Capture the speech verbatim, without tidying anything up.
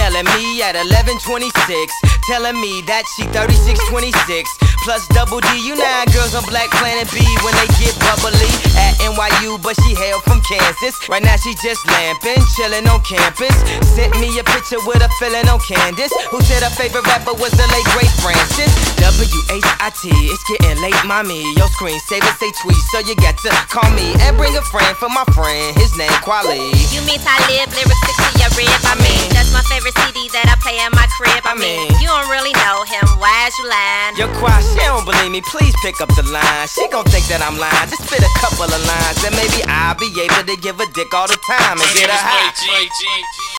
emailing me at eleven twenty-six, telling me that she thirty-six twenty-six. Plus double D, you know girls on Black Planet B when they get bubbly at N Y U, but she hail from Kansas. Right now she just lamping, chilling on campus. Sent me a picture with a feeling on Candace, who said her favorite rapper was the late great Francis. W H I T, it's getting late, mommy. Your screensaver say tweet, so you got to call me and bring a friend for my friend. His name Quali. You mean Talib, lyrics stick to your rib. I mean, that's my favorite C D that I play in my crib. I mean, you don't really know him. Why is you lying? Your Quash, she don't believe me. Please pick up the line. She gon' think that I'm lying. Just spit a couple of lines, and maybe I'll be able to give a dick all the time and get her high.